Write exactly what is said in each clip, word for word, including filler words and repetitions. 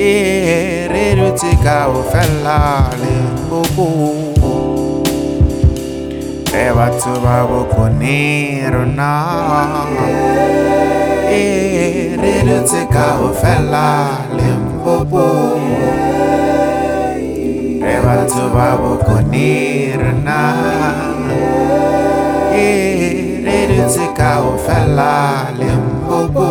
e re dutse ka o fella Limpopo re batho ba bokone rona e re dutse ka o fella Limpopo re batho ba bokone rona e re dutse ka o fella Limpopo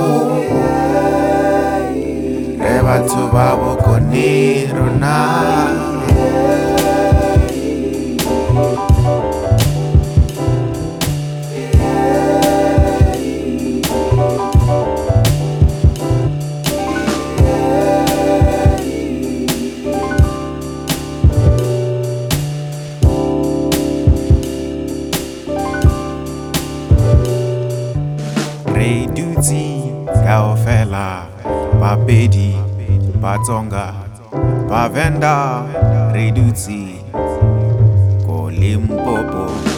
re batho ba bokone rona re dutse kaofela Bapedi, Batsonga, Bavenda, re dutse ko Limpopo.